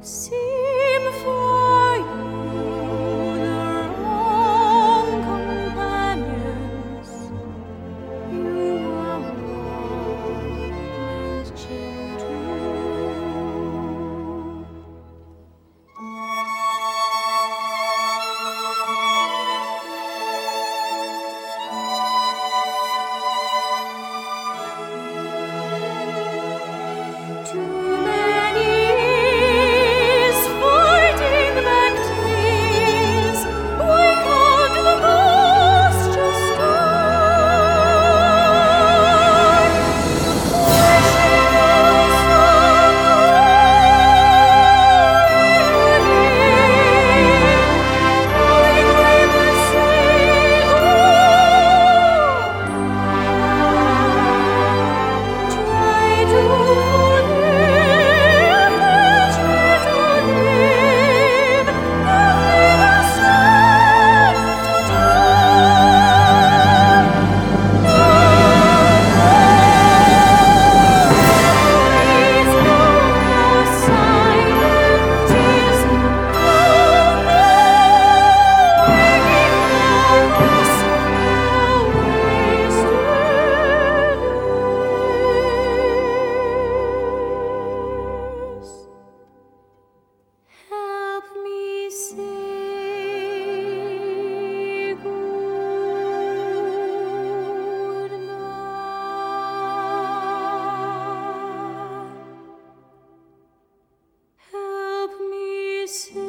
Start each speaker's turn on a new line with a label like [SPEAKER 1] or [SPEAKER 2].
[SPEAKER 1] Seem for you the wrong companions. You are warm and gentle. Too many years fighting back tears. Why can't the past just die? Wishing for something with the sea. Try to forgive, try to live, nothing else left to tell. Please no more silent tears. Oh no, waking memories, wasted years. Help me say goodbye. Help me say